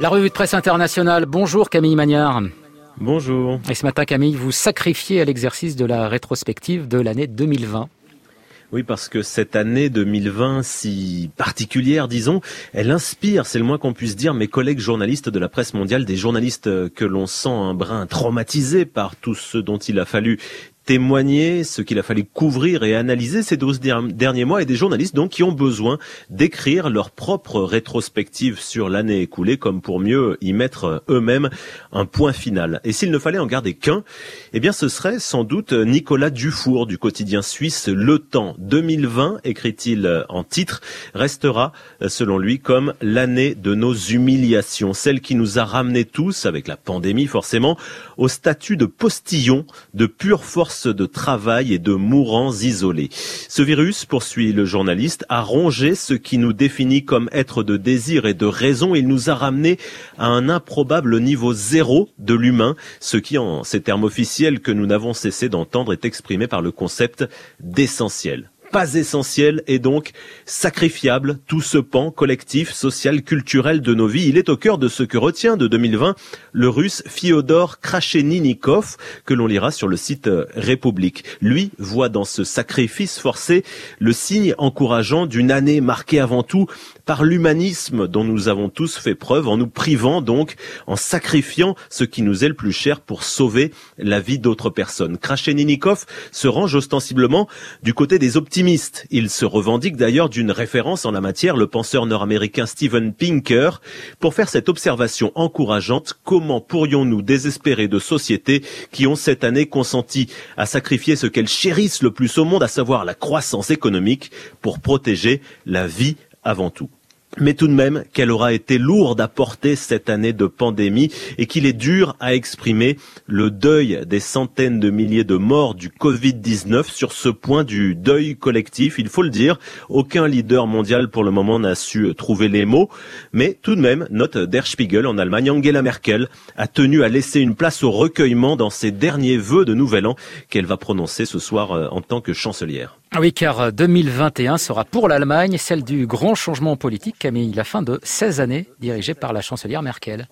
La revue de presse internationale. Bonjour Camille Magnard. Bonjour. Et ce matin, Camille, vous sacrifiez à l'exercice de la rétrospective de l'année 2020. Oui, parce que cette année 2020, si particulière, disons, elle inspire, c'est le moins qu'on puisse dire, mes collègues journalistes de la presse mondiale, des journalistes que l'on sent un brin traumatisés par tout ce dont il a fallu témoigner, ce qu'il a fallu couvrir et analyser ces 12 derniers mois, et des journalistes donc qui ont besoin d'écrire leur propre rétrospective sur l'année écoulée, comme pour mieux y mettre eux-mêmes un point final. Et s'il ne fallait en garder qu'un, eh bien ce serait sans doute Nicolas Dufour du quotidien suisse Le Temps. 2020, écrit-il en titre, restera selon lui comme l'année de nos humiliations, celle qui nous a ramenés tous, avec la pandémie forcément, au statut de postillons, de pure force de travail et de mourants isolés. Ce virus, poursuit le journaliste, a rongé ce qui nous définit comme être de désir et de raison. Il nous a ramenés à un improbable niveau zéro de l'humain, ce qui, en ces termes officiels que nous n'avons cessé d'entendre, est exprimé par le concept d'essentiel. Pas essentiel et donc sacrifiable, tout ce pan collectif, social, culturel de nos vies. Il est au cœur de ce que retient de 2020 le russe Fyodor Krasheninnikov, que l'on lira sur le site République. Lui voit dans ce sacrifice forcé le signe encourageant d'une année marquée avant tout par l'humanisme dont nous avons tous fait preuve, en nous privant donc, en sacrifiant ce qui nous est le plus cher pour sauver la vie d'autres personnes. Krasheninnikov se range ostensiblement du côté des optimistes. Il se revendique d'ailleurs d'une référence en la matière, le penseur nord-américain Steven Pinker. Pour faire cette observation encourageante, comment pourrions-nous désespérer de sociétés qui ont cette année consenti à sacrifier ce qu'elles chérissent le plus au monde, à savoir la croissance économique, pour protéger la vie avant tout. Mais tout de même, qu'elle aura été lourde à porter cette année de pandémie et qu'il est dur à exprimer le deuil des centaines de milliers de morts du Covid-19 sur ce point du deuil collectif. Il faut le dire, aucun leader mondial pour le moment n'a su trouver les mots. Mais tout de même, note Der Spiegel en Allemagne, Angela Merkel a tenu à laisser une place au recueillement dans ses derniers vœux de Nouvel An qu'elle va prononcer ce soir en tant que chancelière. Oui, car 2021 sera pour l'Allemagne celle du grand changement politique, Camille, la fin de 16 années dirigées par la chancelière Merkel.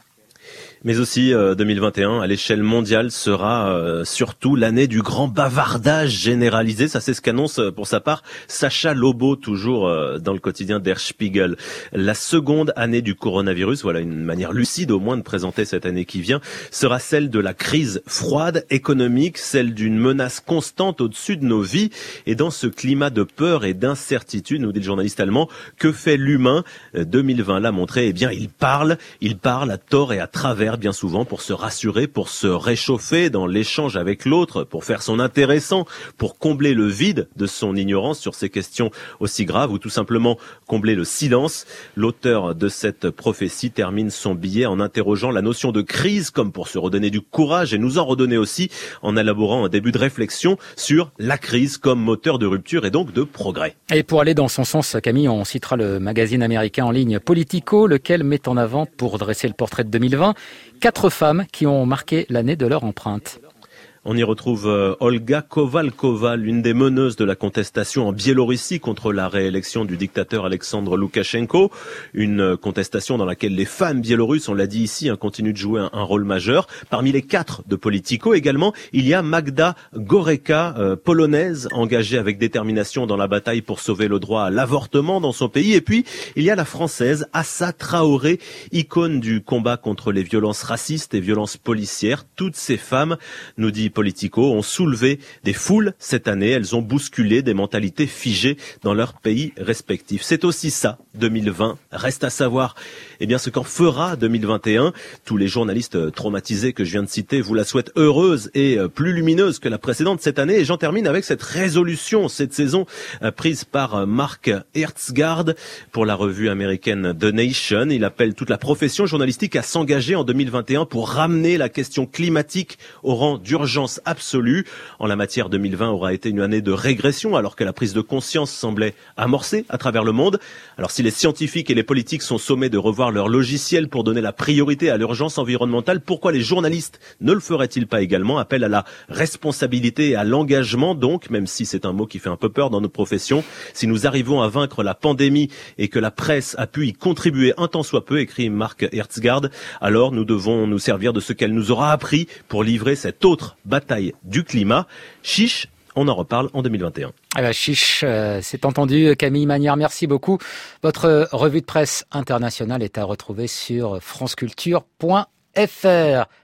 Mais aussi 2021 à l'échelle mondiale sera surtout l'année du grand bavardage généralisé. Ça, c'est ce qu'annonce pour sa part Sacha Lobo, toujours dans le quotidien Der Spiegel. La seconde année du coronavirus, voilà une manière lucide au moins de présenter cette année qui vient, sera celle de la crise froide économique, celle d'une menace constante au-dessus de nos vies. Et dans ce climat de peur et d'incertitude, nous dit le journaliste allemand, que fait l'humain? 2020 l'a montré, eh bien il parle à tort et à travers, bien souvent, pour se rassurer, pour se réchauffer dans l'échange avec l'autre, pour faire son intéressant, pour combler le vide de son ignorance sur ces questions aussi graves, ou tout simplement combler le silence. L'auteur de cette prophétie termine son billet en interrogeant la notion de crise comme pour se redonner du courage et nous en redonner aussi en élaborant un début de réflexion sur la crise comme moteur de rupture et donc de progrès. Et pour aller dans son sens, Camille, on citera le magazine américain en ligne Politico, lequel met en avant, pour dresser le portrait de 2020, 4 femmes qui ont marqué l'année de leur empreinte. On y retrouve Olga Kovalkova, l'une des meneuses de la contestation en Biélorussie contre la réélection du dictateur Alexandre Loukachenko. Une contestation dans laquelle les femmes biélorusses, on l'a dit ici, continuent de jouer un rôle majeur. Parmi les 4 de Politico également, il y a Magda Goreka, polonaise, engagée avec détermination dans la bataille pour sauver le droit à l'avortement dans son pays. Et puis, il y a la française Assa Traoré, icône du combat contre les violences racistes et violences policières. Toutes ces femmes, nous dit Politico, ont soulevé des foules cette année. Elles ont bousculé des mentalités figées dans leurs pays respectifs. C'est aussi ça, 2020. Reste à savoir, eh bien, ce qu'en fera 2021. Tous les journalistes traumatisés que je viens de citer vous la souhaitent heureuse et plus lumineuse que la précédente cette année. Et j'en termine avec cette résolution, cette saison, prise par Mark Hertsgaard pour la revue américaine The Nation. Il appelle toute la profession journalistique à s'engager en 2021 pour ramener la question climatique au rang d'urgence d'urgence absolue. En la matière, 2020 aura été une année de régression alors que la prise de conscience semblait amorcée à travers le monde. Alors si les scientifiques et les politiques sont sommés de revoir leur logiciel pour donner la priorité à l'urgence environnementale, pourquoi les journalistes ne le feraient-ils pas également? Appel à la responsabilité et à l'engagement donc, même si c'est un mot qui fait un peu peur dans notre profession. Si nous arrivons à vaincre la pandémie et que la presse a pu y contribuer un tant soit peu, écrit Marc Hertzgaard, alors nous devons nous servir de ce qu'elle nous aura appris pour livrer cette autre bataille du climat. Chiche, on en reparle en 2021. Eh ben, chiche, c'est entendu. Camille Magnard, merci beaucoup. Votre revue de presse internationale est à retrouver sur franceculture.fr.